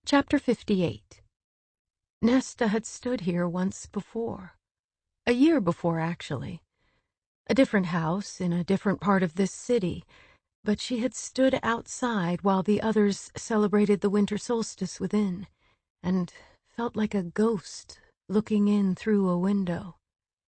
Chapter 58. Nesta had stood here once before. A year before, actually. A different house in a different part of this city, but she had stood outside while the others celebrated the winter solstice within, and felt like a ghost looking in through a window.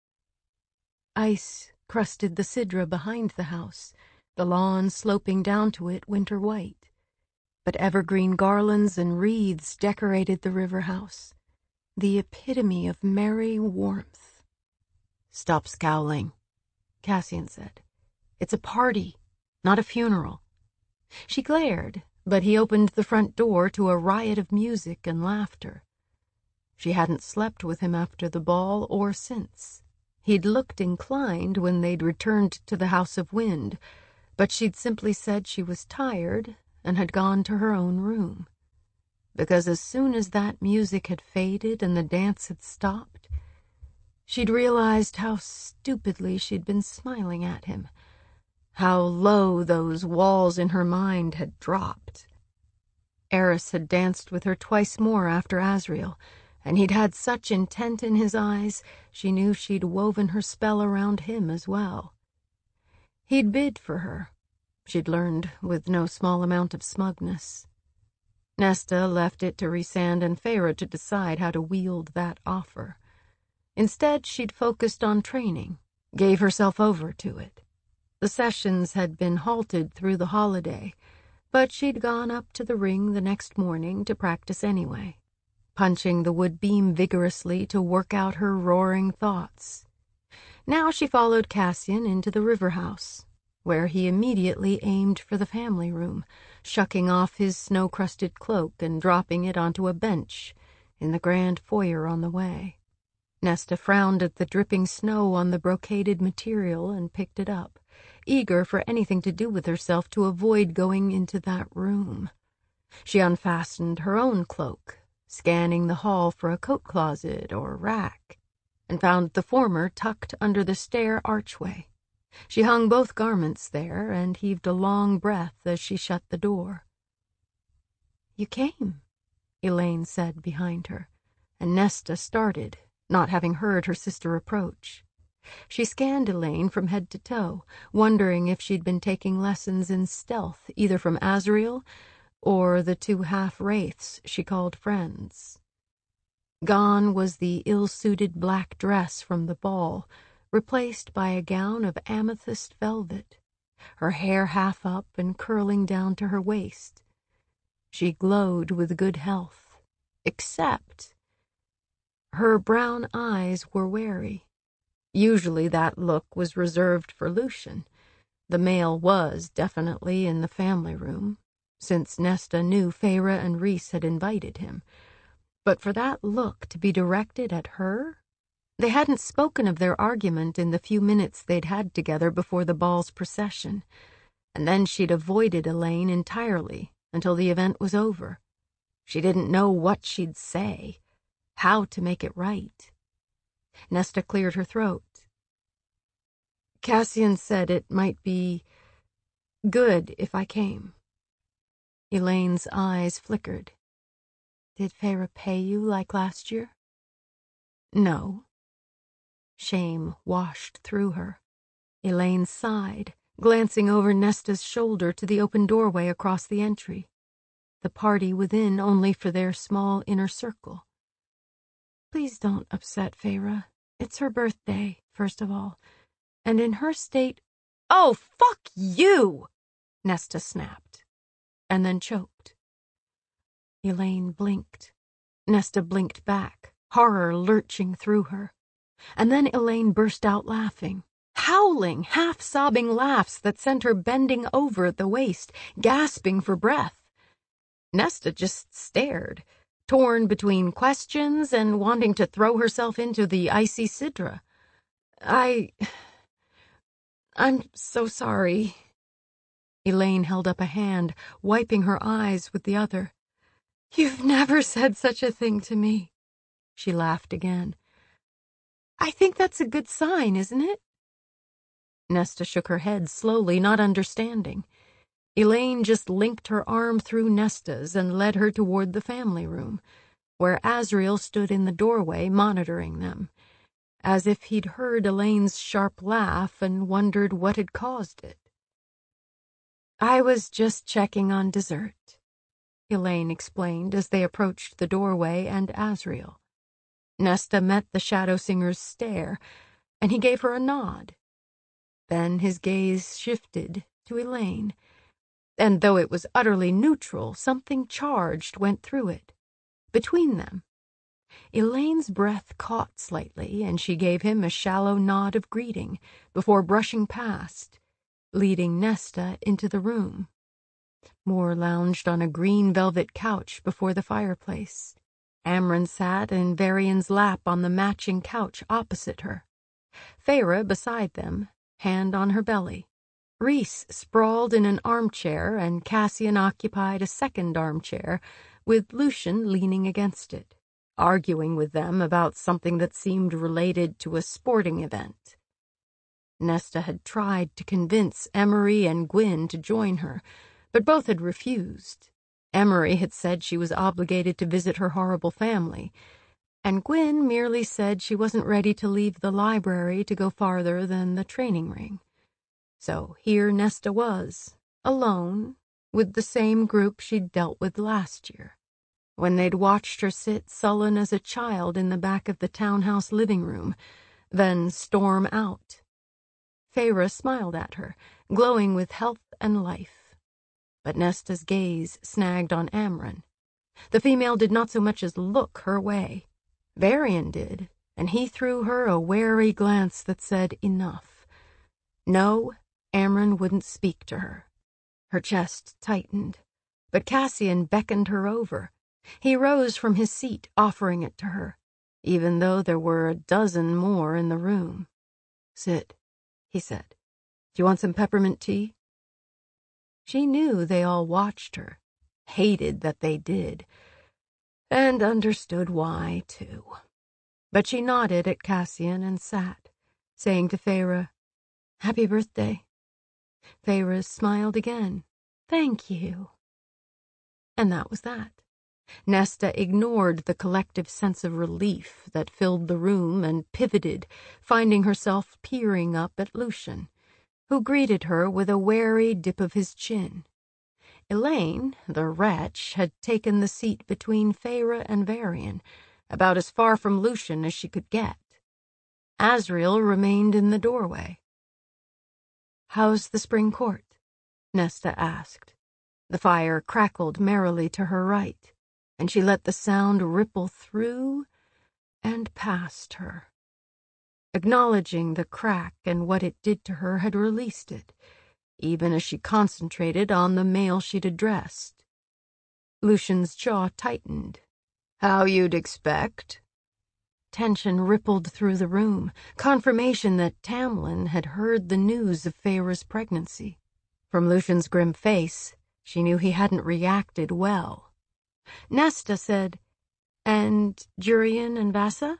Ice crusted the sidra behind the house, the lawn sloping down to it winter white. But evergreen garlands and wreaths decorated the river house, the epitome of merry warmth. "Stop scowling," Cassian said. "It's a party, not a funeral." She glared, but he opened the front door to a riot of music and laughter. She hadn't slept with him after the ball or since. He'd looked inclined when they'd returned to the House of Wind, but she'd simply said she was tired and had gone to her own room. Because as soon as that music had faded and the dance had stopped, she'd realized how stupidly she'd been smiling at him, how low those walls in her mind had dropped. Eris had danced with her twice more after Asriel, and he'd had such intent in his eyes she knew she'd woven her spell around him as well. He'd bid for her, she'd learned with no small amount of smugness. Nesta left it to Rhysand and Feyre to decide how to wield that offer. Instead, she'd focused on training, gave herself over to it. The sessions had been halted through the holiday, but she'd gone up to the ring the next morning to practice anyway, punching the wood beam vigorously to work out her roaring thoughts. Now she followed Cassian into the river house, where he immediately aimed for the family room, shucking off his snow-crusted cloak and dropping it onto a bench in the grand foyer on the way. Nesta frowned at the dripping snow on the brocaded material and picked it up, eager for anything to do with herself to avoid going into that room. She unfastened her own cloak, scanning the hall for a coat closet or rack, and found the former tucked under the stair archway. She hung both garments there and heaved a long breath as she shut the door. "You came," Elaine said behind her, and Nesta started, not having heard her sister approach. She scanned Elaine from head to toe, wondering if she'd been taking lessons in stealth either from Asriel or the two half-wraiths she called friends. Gone was the ill-suited black dress from the ball, replaced by a gown of amethyst velvet, her hair half up and curling down to her waist. She glowed with good health, except her brown eyes were wary. Usually that look was reserved for Lucien. The male was definitely in the family room, since Nesta knew Feyre and Rhys had invited him. But for that look to be directed at her? They hadn't spoken of their argument in the few minutes they'd had together before the ball's procession, and then she'd avoided Elaine entirely until the event was over. She didn't know what she'd say, how to make it right. Nesta cleared her throat. "Cassian said it might be good if I came." Elaine's eyes flickered. "Did Feyre pay you like last year?" "No." Shame washed through her. Elaine sighed, glancing over Nesta's shoulder to the open doorway across the entry. The party within only for their small inner circle. "Please don't upset Feyre. It's her birthday, first of all. And in her state—" "Oh, fuck you!" Nesta snapped, and then choked. Elaine blinked. Nesta blinked back, horror lurching through her. And then Elaine burst out laughing, howling, half-sobbing laughs that sent her bending over at the waist, gasping for breath. Nesta just stared, torn between questions and wanting to throw herself into the icy sidra. I'm so sorry." Elaine held up a hand, wiping her eyes with the other. "You've never said such a thing to me." She laughed again. "I think that's a good sign, isn't it?" Nesta shook her head slowly, not understanding. Elaine just linked her arm through Nesta's and led her toward the family room, where Asriel stood in the doorway monitoring them, as if he'd heard Elaine's sharp laugh and wondered what had caused it. "I was just checking on dessert," Elaine explained as they approached the doorway and Asriel. Nesta met the Shadow Singer's stare, and he gave her a nod. Then his gaze shifted to Elaine, and though it was utterly neutral, something charged went through it. Between them, Elaine's breath caught slightly, and she gave him a shallow nod of greeting before brushing past, leading Nesta into the room. Moore lounged on a green velvet couch before the fireplace. Amren sat in Varian's lap on the matching couch opposite her. Feyre beside them, hand on her belly. Rhys sprawled in an armchair, and Cassian occupied a second armchair, with Lucien leaning against it, arguing with them about something that seemed related to a sporting event. Nesta had tried to convince Emery and Gwyn to join her, but both had refused. Emery had said she was obligated to visit her horrible family, and Gwyn merely said she wasn't ready to leave the library to go farther than the training ring. So here Nesta was, alone, with the same group she'd dealt with last year, when they'd watched her sit sullen as a child in the back of the townhouse living room, then storm out. Feyre smiled at her, glowing with health and life. But Nesta's gaze snagged on Amren. The female did not so much as look her way. Varian did, and he threw her a wary glance that said enough. No, Amren wouldn't speak to her. Her chest tightened, but Cassian beckoned her over. He rose from his seat, offering it to her, even though there were a dozen more in the room. "Sit," he said. "Do you want some peppermint tea?" She knew they all watched her, hated that they did, and understood why, too. But she nodded at Cassian and sat, saying to Feyre, "Happy birthday." Feyre smiled again. "Thank you." And that was that. Nesta ignored the collective sense of relief that filled the room and pivoted, finding herself peering up at Lucien, who greeted her with a wary dip of his chin. Elaine, the wretch, had taken the seat between Feyre and Varian, about as far from Lucien as she could get. Asriel remained in the doorway. "How's the spring court?" Nesta asked. The fire crackled merrily to her right, and she let the sound ripple through and past her. Acknowledging the crack and what it did to her had released it, even as she concentrated on the male she'd addressed. Lucien's jaw tightened. "How you'd expect." Tension rippled through the room, confirmation that Tamlin had heard the news of Feyre's pregnancy. From Lucien's grim face, she knew he hadn't reacted well. Nesta said, "And Jurian and Vassa?"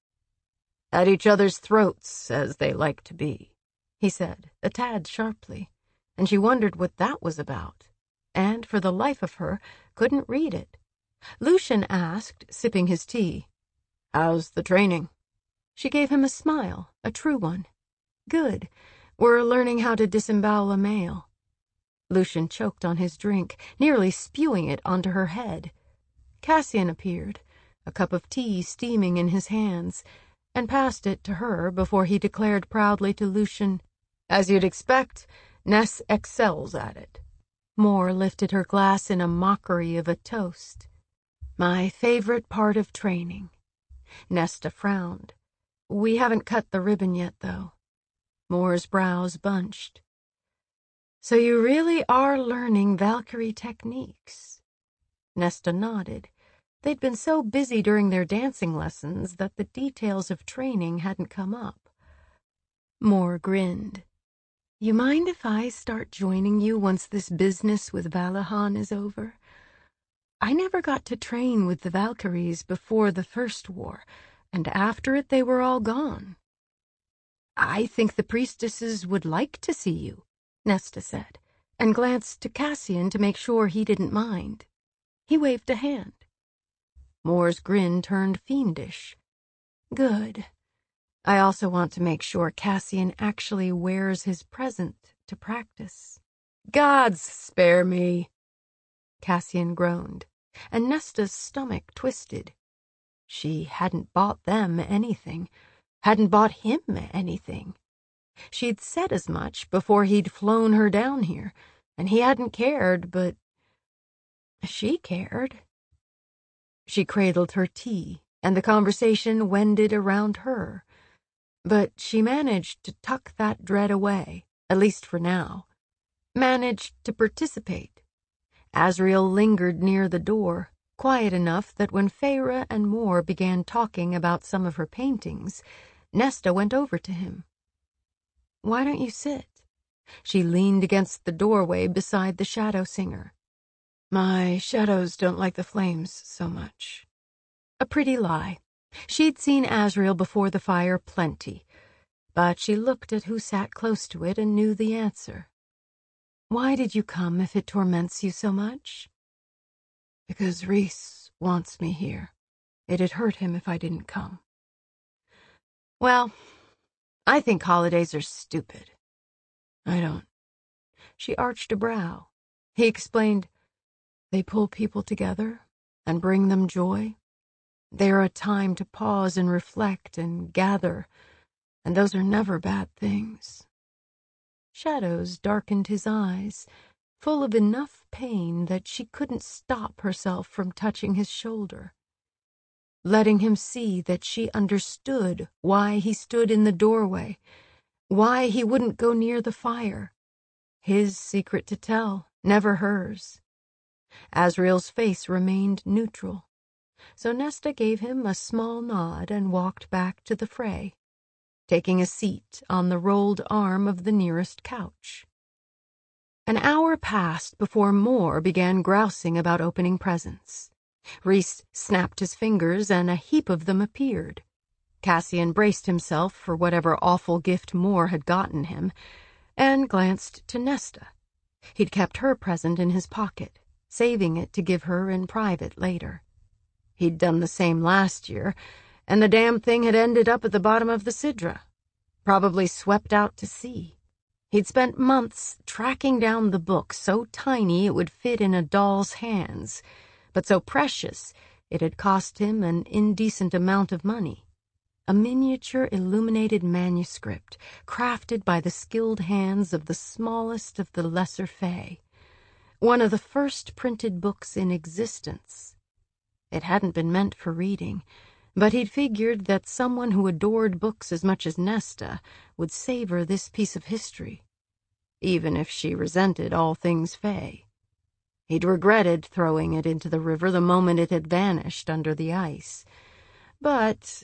"At each other's throats, as they like to be," he said, a tad sharply, and she wondered what that was about, and for the life of her couldn't read it. Lucien asked, sipping his tea, "How's the training?" She gave him a smile, a true one. "Good. We're learning how to disembowel a male." Lucien choked on his drink, nearly spewing it onto her head. Cassian appeared, a cup of tea steaming in his hands, and passed it to her before he declared proudly to Lucien, "As you'd expect, Ness excels at it." Moore lifted her glass in a mockery of a toast. "My favorite part of training." Nesta frowned. "We haven't cut the ribbon yet, though." Moore's brows bunched. "So you really are learning Valkyrie techniques?" Nesta nodded. They'd been so busy during their dancing lessons that the details of training hadn't come up. Moore grinned. "You mind if I start joining you once this business with Valahan is over? I never got to train with the Valkyries before the First War, and after it they were all gone." "I think the priestesses would like to see you," Nesta said. and glanced to Cassian to make sure he didn't mind. He waved a hand. Moore's grin turned fiendish. Good. I also want to make sure Cassian actually wears his present to practice. Gods spare me, Cassian groaned, and Nesta's stomach twisted. She hadn't bought them anything, hadn't bought him anything. She'd said as much before he'd flown her down here, and he hadn't cared, but she cared. She cradled her tea, and the conversation wended around her. But she managed to tuck that dread away, at least for now. Managed to participate. Asriel lingered near the door, quiet enough that when Feyre and Moore began talking about some of her paintings, Nesta went over to him. Why don't you sit? She leaned against the doorway beside the shadow singer. My shadows don't like the flames so much. A pretty lie. She'd seen Asriel before the fire plenty, but she looked at who sat close to it and knew the answer. Why did you come if it torments you so much? Because Rhys wants me here. It'd hurt him if I didn't come. Well, I think holidays are stupid. I don't. She arched a brow. He explained, they pull people together and bring them joy. They're a time to pause and reflect and gather, and those are never bad things. Shadows darkened his eyes, full of enough pain that she couldn't stop herself from touching his shoulder, letting him see that she understood why he stood in the doorway, why he wouldn't go near the fire. His secret to tell, never hers. Asriel's face remained neutral, so Nesta gave him a small nod and walked back to the fray, taking a seat on the rolled arm of the nearest couch. An hour passed before Moore began grousing about opening presents. Rhys snapped his fingers and a heap of them appeared. Cassian braced himself for whatever awful gift Moore had gotten him, and glanced to Nesta. He'd kept her present in his pocket, saving it to give her in private later. He'd done the same last year, and the damn thing had ended up at the bottom of the Sidra, probably swept out to sea. He'd spent months tracking down the book so tiny it would fit in a doll's hands, but so precious it had cost him an indecent amount of money. A miniature illuminated manuscript, crafted by the skilled hands of the smallest of the lesser fae. One of the first printed books in existence. It hadn't been meant for reading, but he'd figured that someone who adored books as much as Nesta would savor this piece of history, even if she resented all things fae. He'd regretted throwing it into the river the moment it had vanished under the ice. But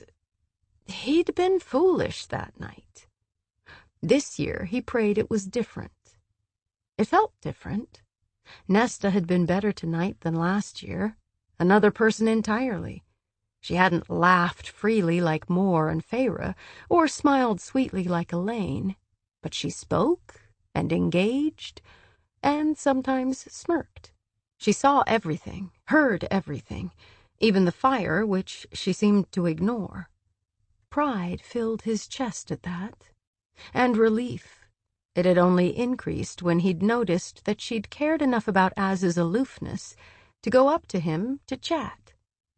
he'd been foolish that night. This year he prayed it was different. It felt different. Nesta had been better tonight than last year, another person entirely. She hadn't laughed freely like Moore and Feyre, or smiled sweetly like Elaine, but she spoke and engaged, and sometimes smirked. She saw everything, heard everything, even the fire, which she seemed to ignore. Pride filled his chest at that, and relief. It had only increased when he'd noticed that she'd cared enough about Az's aloofness to go up to him to chat.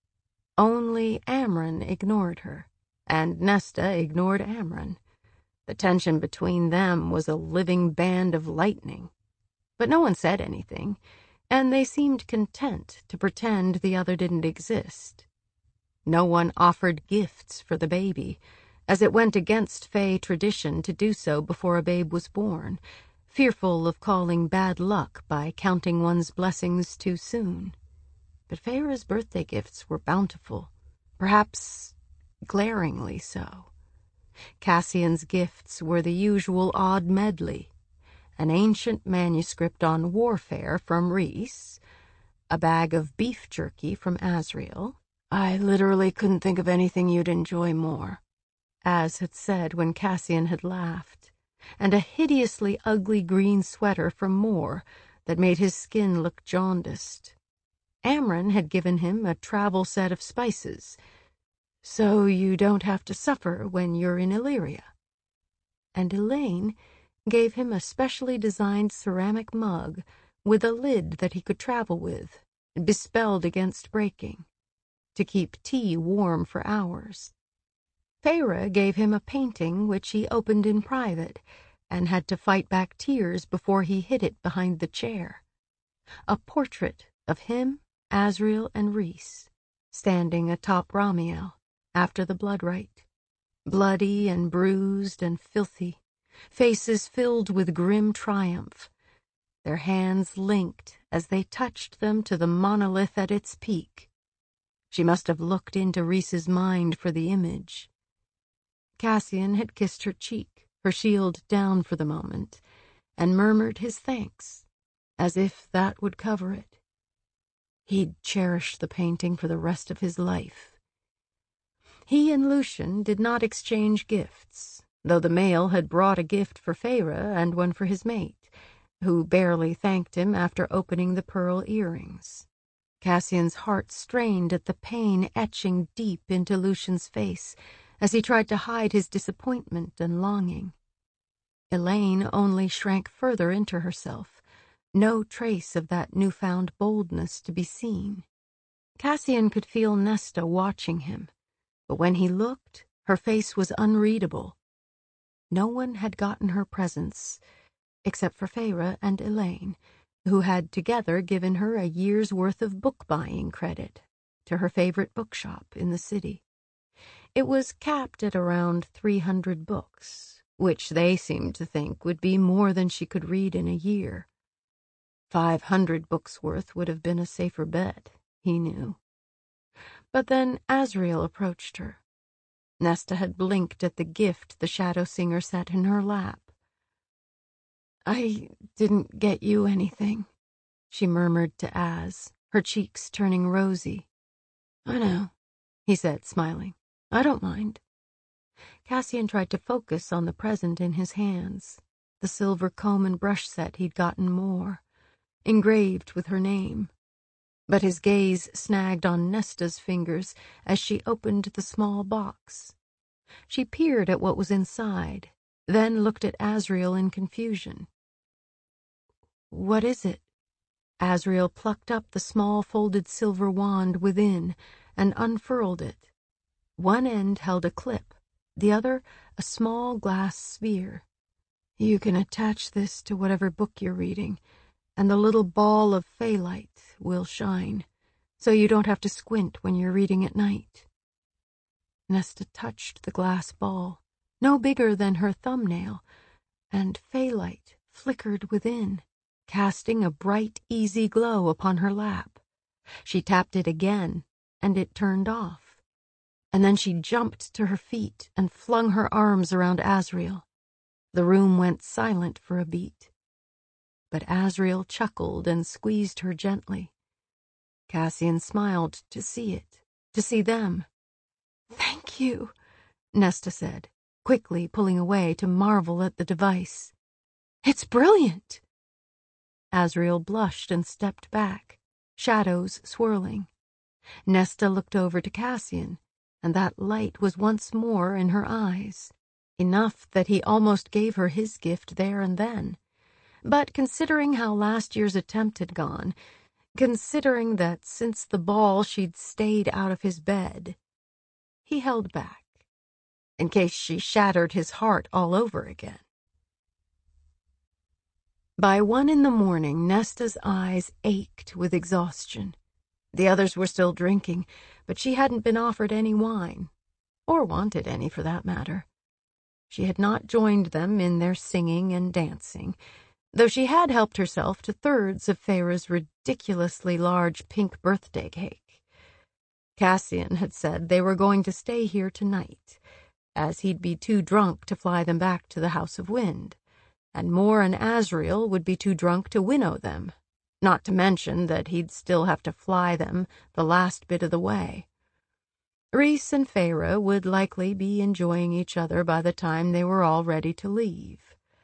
Only Amren ignored her, and Nesta ignored Amren. The tension between them was a living band of lightning. But no one said anything, and they seemed content to pretend the other didn't exist. No one offered gifts for the baby, as it went against Fae tradition to do so before a babe was born, fearful of calling bad luck by counting one's blessings too soon. But Feyre's birthday gifts were bountiful, perhaps glaringly so. Cassian's gifts were the usual odd medley: an ancient manuscript on warfare from Rhys, a bag of beef jerky from Asriel. I literally couldn't think of anything you'd enjoy more, Az had said when Cassian had laughed, and a hideously ugly green sweater from Moore that made his skin look jaundiced. Amren had given him a travel set of spices, so you don't have to suffer when you're in Illyria. And Elaine gave him a specially designed ceramic mug with a lid that he could travel with, bespelled against breaking, to keep tea warm for hours. Feyre gave him a painting which he opened in private and had to fight back tears before he hid it behind the chair. A portrait of him, Asriel, and Rhys, standing atop Ramiel after the blood rite, bloody and bruised and filthy, faces filled with grim triumph, their hands linked as they touched them to the monolith at its peak. She must have looked into Rhys's mind for the image. Cassian had kissed her cheek, her shield down for the moment, and murmured his thanks, as if that would cover it. He'd cherish the painting for the rest of his life. He and Lucien did not exchange gifts, though the male had brought a gift for Feyre and one for his mate, who barely thanked him after opening the pearl earrings. Cassian's heart strained at the pain etching deep into Lucien's face as he tried to hide his disappointment and longing. Elaine only shrank further into herself, no trace of that newfound boldness to be seen. Cassian could feel Nesta watching him, but when he looked, her face was unreadable. No one had gotten her presents, except for Feyre and Elaine, who had together given her a year's worth of book-buying credit to her favorite bookshop in the city. It was capped at around 300 books, which they seemed to think would be more than she could read in a year. 500 books worth would have been a safer bet, he knew. But then Asriel approached her. Nesta had blinked at the gift the Shadow Singer set in her lap. "I didn't get you anything," she murmured to Az, her cheeks turning rosy. "I know," he said, smiling. "I don't mind." Cassian tried to focus on the present in his hands, the silver comb and brush set he'd gotten Moore, engraved with her name. But his gaze snagged on Nesta's fingers as she opened the small box. She peered at what was inside, then looked at Asriel in confusion. "What is it?" Asriel plucked up the small folded silver wand within and unfurled it. One end held a clip, the other a small glass sphere. "You can attach this to whatever book you're reading, and the little ball of Phaelite will shine, so you don't have to squint when you're reading at night." Nesta touched the glass ball, no bigger than her thumbnail, and Phaelite flickered within, casting a bright, easy glow upon her lap. She tapped it again, and it turned off. And then she jumped to her feet and flung her arms around Asriel. The room went silent for a beat. But Asriel chuckled and squeezed her gently. Cassian smiled to see it, to see them. "Thank you," Nesta said, quickly pulling away to marvel at the device. "It's brilliant." Asriel blushed and stepped back, shadows swirling. Nesta looked over to Cassian, and that light was once more in her eyes, enough that he almost gave her his gift there and then. But considering how last year's attempt had gone, considering that since the ball she'd stayed out of his bed, he held back, in case she shattered his heart all over again. By 1 a.m, Nesta's eyes ached with exhaustion. The others were still drinking, but she hadn't been offered any wine, or wanted any for that matter. She had not joined them in their singing and dancing, though she had helped herself to thirds of Feyre's ridiculously large pink birthday cake. Cassian had said they were going to stay here tonight, as he'd be too drunk to fly them back to the House of Wind, and Moore and Asriel would be too drunk to winnow them, not to mention that he'd still have to fly them the last bit of the way. Rhys and Feyre would likely be enjoying each other by the time they were all ready to leave.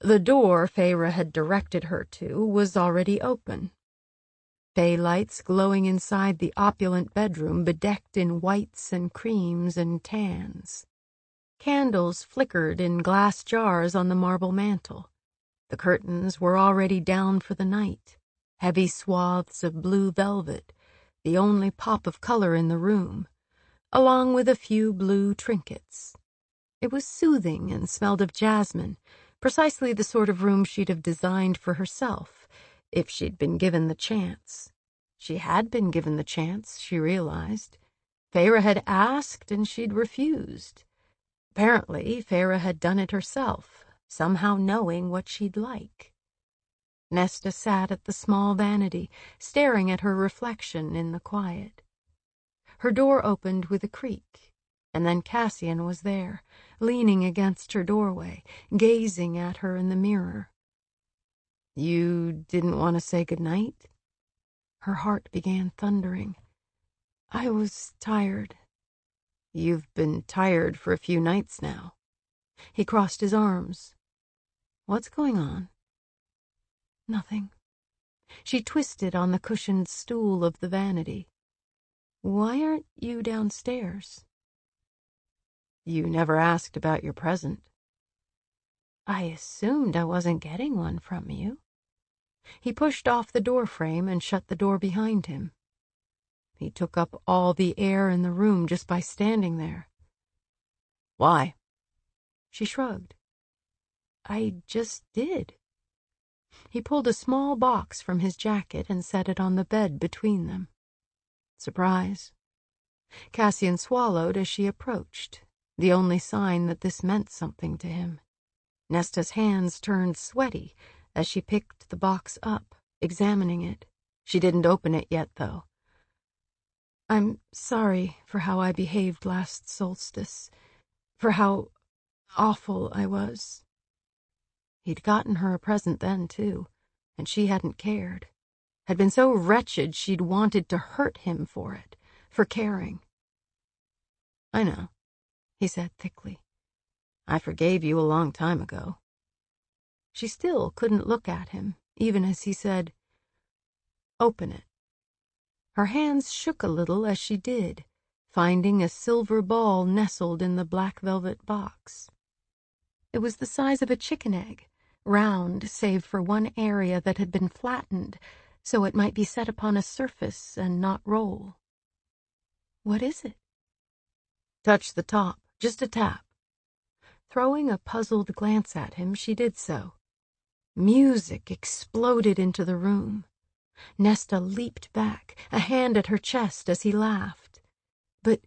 The door Feyre had directed her to was already open. Fey lights glowing inside the opulent bedroom bedecked in whites and creams and tans. Candles flickered in glass jars on the marble mantel. The curtains were already down for the night, heavy swaths of blue velvet, the only pop of color in the room, along with a few blue trinkets. It was soothing and smelled of jasmine, precisely the sort of room she'd have designed for herself, if she'd been given the chance. She had been given the chance, she realized. Feyre had asked and she'd refused. Apparently, Feyre had done it herself, somehow knowing what she'd like. Nesta sat at the small vanity, staring at her reflection in the quiet. Her door opened with a creak, and then Cassian was there, leaning against her doorway, gazing at her in the mirror. "You didn't want to say goodnight?" Her heart began thundering. "I was tired." "You've been tired for a few nights now." He crossed his arms. "What's going on?" "Nothing." She twisted on the cushioned stool of the vanity. "Why aren't you downstairs?" "You never asked about your present." "I assumed I wasn't getting one from you." He pushed off the door frame and shut the door behind him. He took up all the air in the room just by standing there. "Why?" She shrugged. "I just did." He pulled a small box from his jacket and set it on the bed between them. "Surprise?" Cassian swallowed as she approached, the only sign that this meant something to him. Nesta's hands turned sweaty as she picked the box up, examining it. She didn't open it yet, though. "I'm sorry for how I behaved last solstice, for how awful I was." He'd gotten her a present then, too, and she hadn't cared. Had been so wretched she'd wanted to hurt him for it, for caring. "I know," he said thickly. "I forgave you a long time ago." She still couldn't look at him, even as he said, "Open it." Her hands shook a little as she did, finding a silver ball nestled in the black velvet box. It was the size of a chicken egg, round save for one area that had been flattened, so it might be set upon a surface and not roll. "What is it?" "Touch the top, just a tap." Throwing a puzzled glance at him, she did so. Music exploded into the room. Nesta leaped back, a hand at her chest as he laughed. But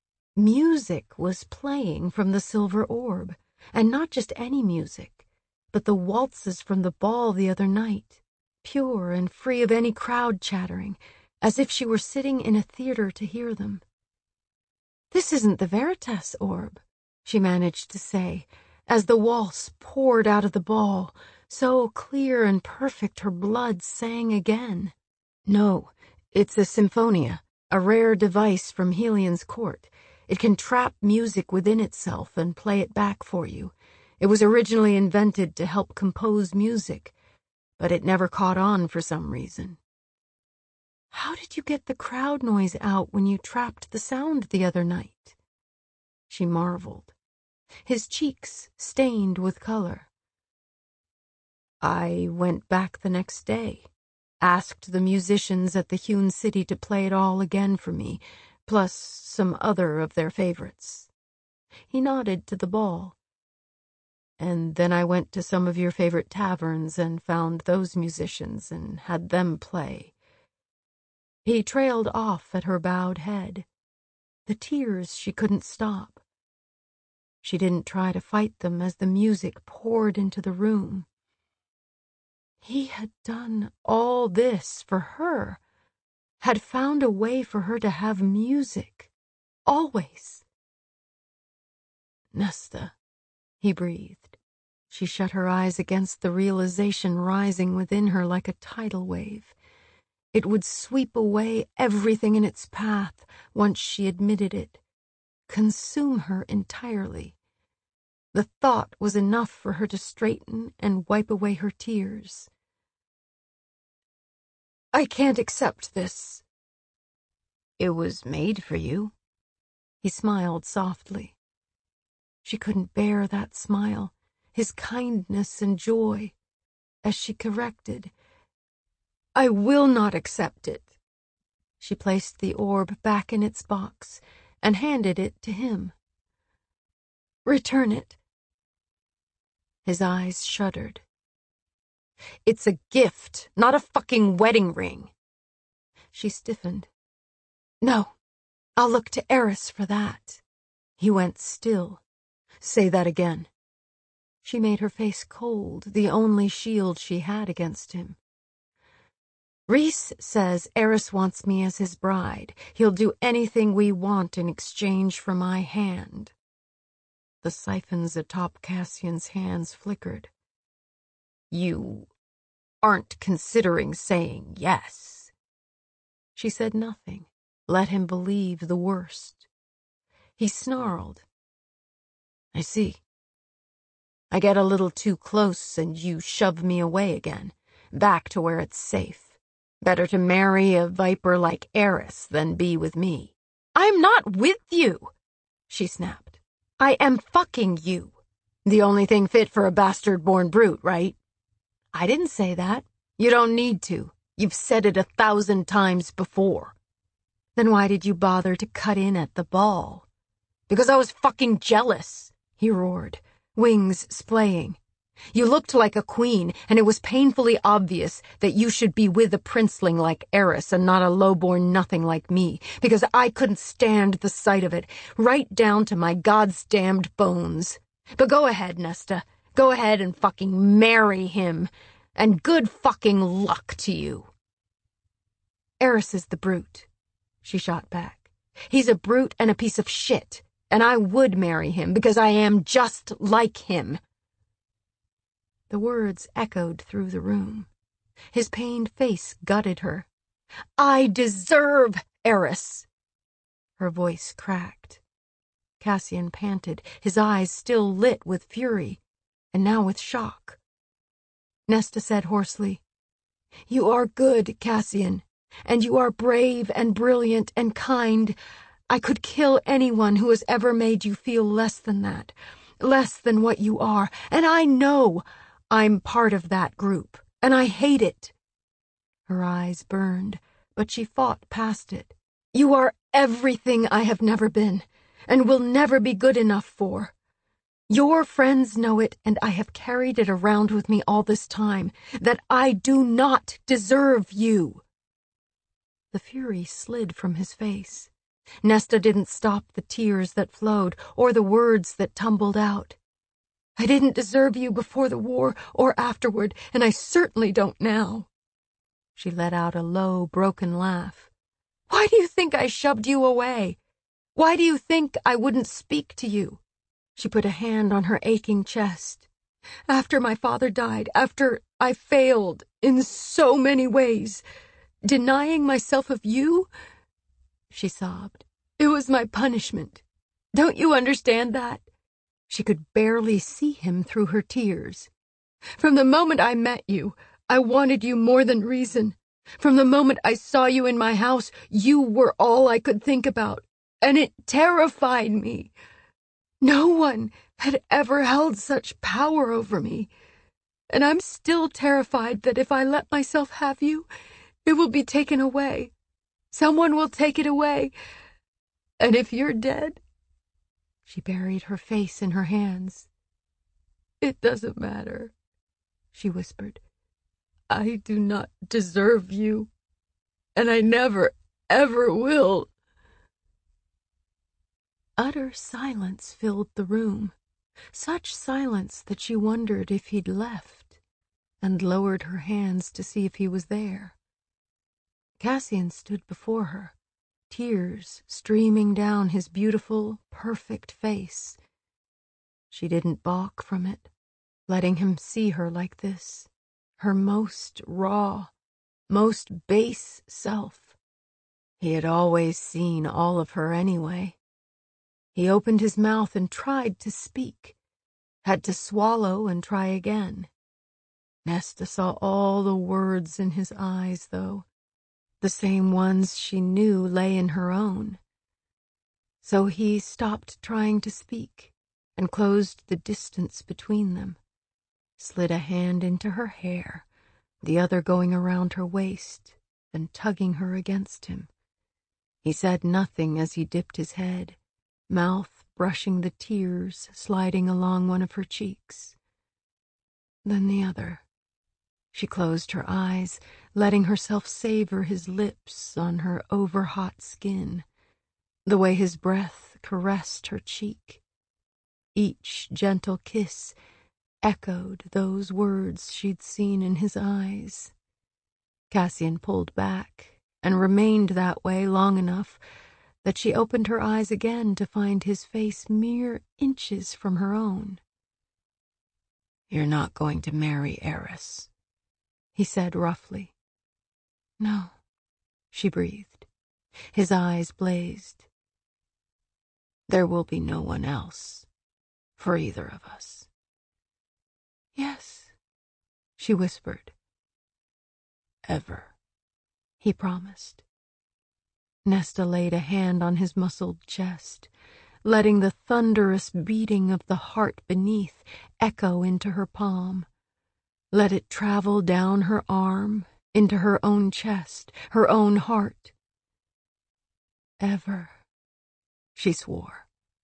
music was playing from the silver orb, and not just any music, but the waltzes from the ball the other night, pure and free of any crowd chattering, as if she were sitting in a theater to hear them. "This isn't the Veritas orb," she managed to say, as the waltz poured out of the ball, so clear and perfect her blood sang again. "No, it's a symphonia, a rare device from Helion's court. It can trap music within itself and play it back for you. It was originally invented to help compose music, but it never caught on for some reason." "How did you get the crowd noise out when you trapped the sound the other night?" She marveled. His cheeks stained with color. "I went back the next day, asked the musicians at the hewn city to play it all again for me, plus some other of their favorites." He nodded to the ball. "And then I went to some of your favorite taverns and found those musicians and had them play." He trailed off at her bowed head. The tears she couldn't stop. She didn't try to fight them as the music poured into the room. He had done all this for her, had found a way for her to have music, always. "Nesta," he breathed. She shut her eyes against the realization rising within her like a tidal wave. It would sweep away everything in its path once she admitted it, consume her entirely. The thought was enough for her to straighten and wipe away her tears. I can't accept this. It was made for you. He smiled softly. She couldn't bear that smile, his kindness and joy, as she corrected. I will not accept it. She placed the orb back in its box and handed it to him. Return it. His eyes shuddered. It's a gift, not a fucking wedding ring. She stiffened. No, I'll look to Eris for that. He went still. Say that again. She made her face cold, the only shield she had against him. Rhys says Eris wants me as his bride. He'll do anything we want in exchange for my hand. The siphons atop Cassian's hands flickered. You aren't considering saying yes. She said nothing, let him believe the worst. He snarled. I see. I get a little too close and you shove me away again, back to where it's safe. Better to marry a viper like Eris than be with me. I'm not with you, she snapped. I am fucking you. The only thing fit for a bastard-born brute, right? I didn't say that. You don't need to. You've said it 1,000 times before. Then why did you bother to cut in at the ball? Because I was fucking jealous, he roared, wings splaying. You looked like a queen, and it was painfully obvious that you should be with a princeling like Eris and not a low-born nothing like me, because I couldn't stand the sight of it, right down to my God's-damned bones. But go ahead, Nesta. Go ahead and fucking marry him. And good fucking luck to you. Eris is the brute, she shot back. He's a brute and a piece of shit, and I would marry him because I am just like him. The words echoed through the room. His pained face gutted her. I deserve Eris. Her voice cracked. Cassian panted, his eyes still lit with fury, and now with shock. Nesta said hoarsely, You are good, Cassian, and you are brave and brilliant and kind. I could kill anyone who has ever made you feel less than that, less than what you are, and I know I'm part of that group, and I hate it. Her eyes burned, but she fought past it. You are everything I have never been, and will never be good enough for. Your friends know it, and I have carried it around with me all this time, that I do not deserve you. The fury slid from his face. Nesta didn't stop the tears that flowed, or the words that tumbled out. I didn't deserve you before the war or afterward, and I certainly don't now. She let out a low, broken laugh. Why do you think I shoved you away? Why do you think I wouldn't speak to you? She put a hand on her aching chest. After my father died, after I failed in so many ways, denying myself of you, she sobbed. It was my punishment. Don't you understand that? She could barely see him through her tears. From the moment I met you, I wanted you more than reason. From the moment I saw you in my house, you were all I could think about, and it terrified me. No one had ever held such power over me, and I'm still terrified that if I let myself have you, it will be taken away. Someone will take it away, and if you're dead... She buried her face in her hands. It doesn't matter, she whispered. I do not deserve you, and I never, ever will. Utter silence filled the room, such silence that she wondered if he'd left, and lowered her hands to see if he was there. Cassian stood before her, tears streaming down his beautiful, perfect face. She didn't balk from it, letting him see her like this, her most raw, most base self. He had always seen all of her anyway. He opened his mouth and tried to speak, had to swallow and try again. Nesta saw all the words in his eyes, though, the same ones she knew lay in her own. So he stopped trying to speak and closed the distance between them, slid a hand into her hair, the other going around her waist and tugging her against him. He said nothing as he dipped his head, mouth brushing the tears sliding along one of her cheeks. Then the other. She closed her eyes, letting herself savor his lips on her over-hot skin, the way his breath caressed her cheek. Each gentle kiss echoed those words she'd seen in his eyes. Cassian pulled back and remained that way long enough that she opened her eyes again to find his face mere inches from her own. "You're not going to marry Eris," he said roughly. "No," she breathed. His eyes blazed. "There will be no one else for either of us." "Yes," she whispered. "Ever," he promised. Nesta laid a hand on his muscled chest, letting the thunderous beating of the heart beneath echo into her palm. Let it travel down her arm, into her own chest, her own heart. "Ever," she swore.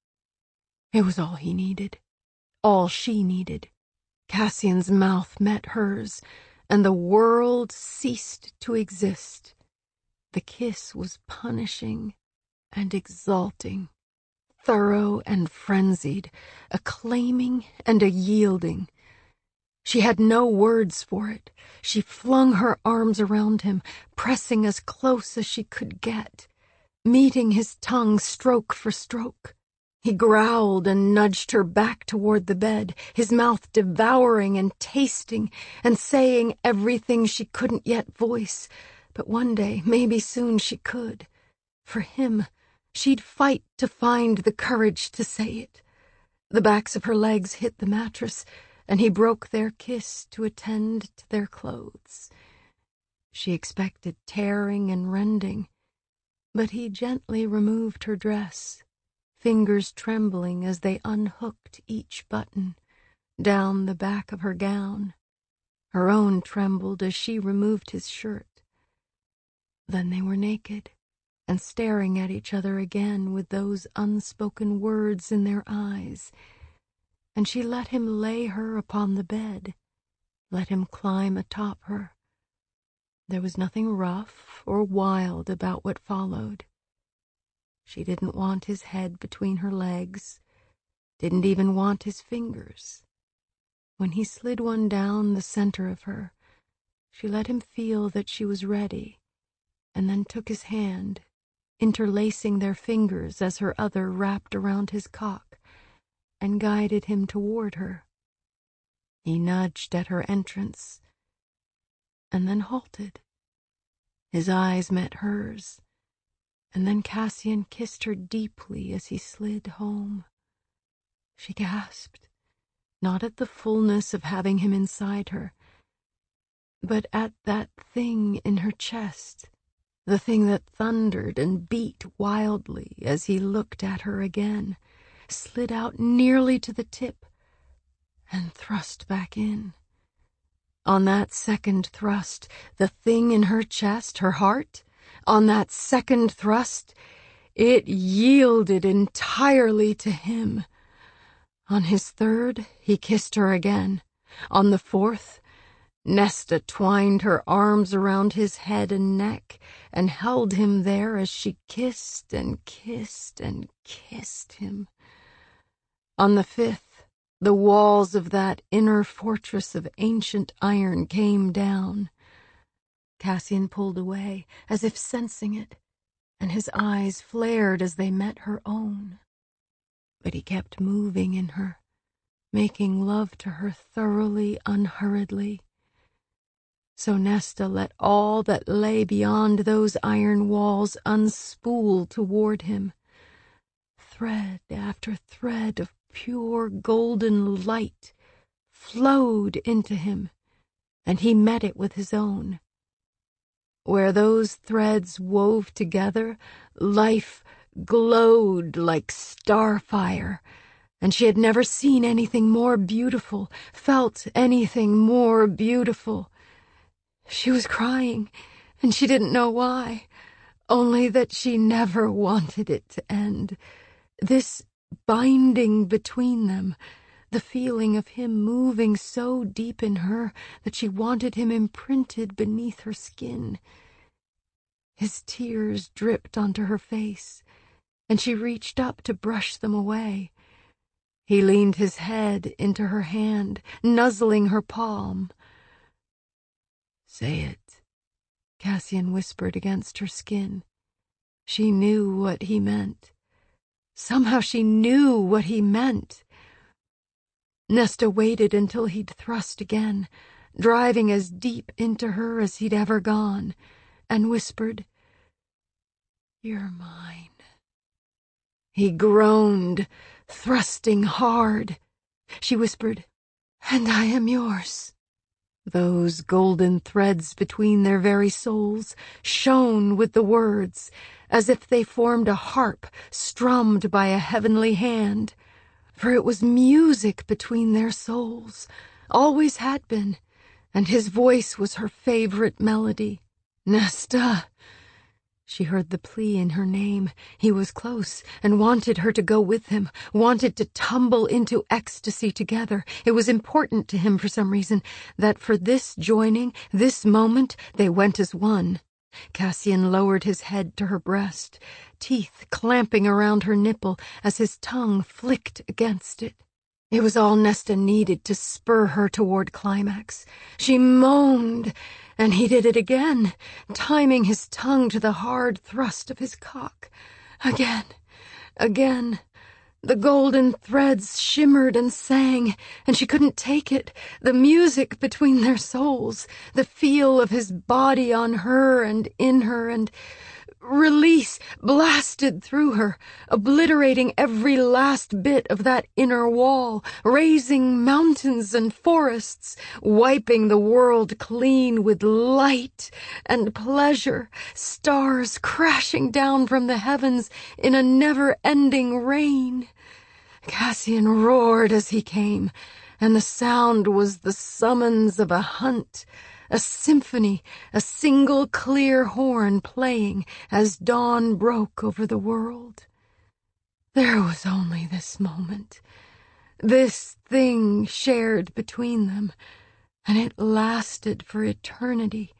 It was all he needed, all she needed. Cassian's mouth met hers, and the world ceased to exist. The kiss was punishing and exalting, thorough and frenzied, a claiming and a yielding. She had no words for it. She flung her arms around him, pressing as close as she could get, meeting his tongue stroke for stroke. He growled and nudged her back toward the bed, his mouth devouring and tasting and saying everything she couldn't yet voice. But one day, maybe soon, she could. For him, she'd fight to find the courage to say it. The backs of her legs hit the mattress, and he broke their kiss to attend to their clothes. She expected tearing and rending, but he gently removed her dress, fingers trembling as they unhooked each button, down the back of her gown. Her own trembled as she removed his shirt. Then they were naked, and staring at each other again with those unspoken words in their eyes, and she let him lay her upon the bed, let him climb atop her. There was nothing rough or wild about what followed. She didn't want his head between her legs, didn't even want his fingers. When he slid one down the center of her, she let him feel that she was ready, and then took his hand, interlacing their fingers as her other wrapped around his cock, and guided him toward her. He nudged at her entrance, and then halted. His eyes met hers, and then Cassian kissed her deeply as he slid home. She gasped, not at the fullness of having him inside her, but at that thing in her chest, the thing that thundered and beat wildly as he looked at her again, slid out nearly to the tip, and thrust back in. On that second thrust, the thing in her chest, her heart, on that second thrust, it yielded entirely to him. On his third, he kissed her again. On the fourth, Nesta twined her arms around his head and neck and held him there as she kissed and kissed and kissed him. On the fifth, the walls of that inner fortress of ancient iron came down. Cassian pulled away, as if sensing it, and his eyes flared as they met her own. But he kept moving in her, making love to her thoroughly, unhurriedly. So Nesta let all that lay beyond those iron walls unspool toward him. Thread after thread of pure golden light flowed into him, and he met it with his own. Where those threads wove together, life glowed like starfire, and she had never seen anything more beautiful, felt anything more beautiful. She was crying, and she didn't know why, only that she never wanted it to end. This binding between them, the feeling of him moving so deep in her that she wanted him imprinted beneath her skin. His tears dripped onto her face, and she reached up to brush them away. He leaned his head into her hand, nuzzling her palm. "Say it," Cassian whispered against her skin. She knew what he meant. Somehow she knew what he meant. Nesta waited until he'd thrust again, driving as deep into her as he'd ever gone, and whispered, "You're mine." He groaned, thrusting hard. She whispered, "And I am yours." Those golden threads between their very souls shone with the words, as if they formed a harp strummed by a heavenly hand. For it was music between their souls, always had been, and his voice was her favorite melody. "Nesta!" She heard the plea in her name. He was close and wanted her to go with him, wanted to tumble into ecstasy together. It was important to him for some reason that for this joining, this moment, they went as one. Cassian lowered his head to her breast, teeth clamping around her nipple as his tongue flicked against it. It was all Nesta needed to spur her toward climax. She moaned, and he did it again, timing his tongue to the hard thrust of his cock. Again, again. The golden threads shimmered and sang, and she couldn't take it. The music between their souls, the feel of his body on her and in her, and release blasted through her, obliterating every last bit of that inner wall, raising mountains and forests, wiping the world clean with light and pleasure, stars crashing down from the heavens in a never-ending rain. Cassian roared as he came, and the sound was the summons of a hunt, a symphony, a single clear horn playing as dawn broke over the world. There was only this moment, this thing shared between them, and it lasted for eternity.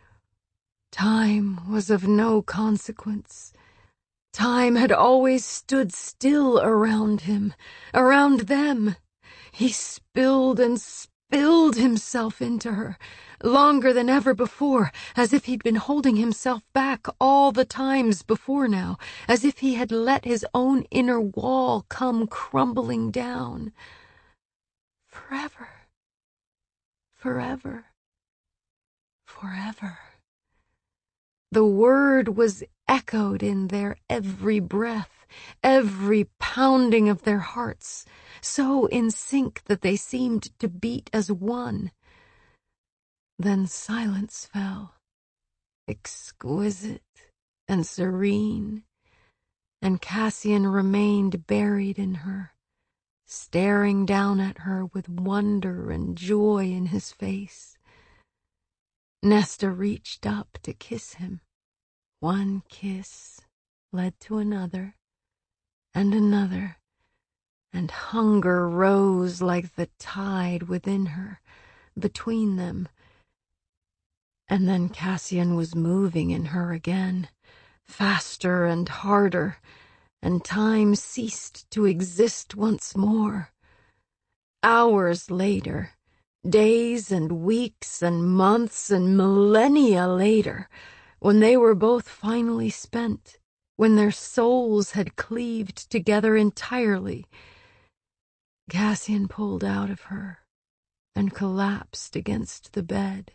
Time was of no consequence. Time had always stood still around him, around them. He spilled and spilled himself into her, longer than ever before, as if he'd been holding himself back all the times before now, as if he had let his own inner wall come crumbling down. Forever, forever, forever. The word was echoed in their every breath, every pounding of their hearts, so in sync that they seemed to beat as one. Then silence fell, exquisite and serene, and Cassian remained buried in her, staring down at her with wonder and joy in his face. Nesta reached up to kiss him. One kiss led to another, and hunger rose like the tide within her, between them. And then Cassian was moving in her again, faster and harder, and time ceased to exist once more. Hours later, days and weeks and months and millennia later, when they were both finally spent, when their souls had cleaved together entirely, Cassian pulled out of her and collapsed against the bed.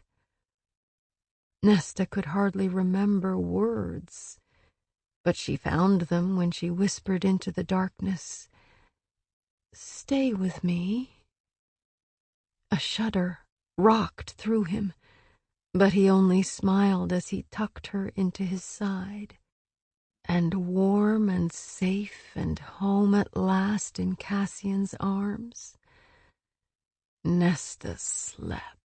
Nesta could hardly remember words, but she found them when she whispered into the darkness, Stay with me." A shudder rocked through him, but he only smiled as he tucked her into his side. And warm and safe and home at last in Cassian's arms, Nesta slept.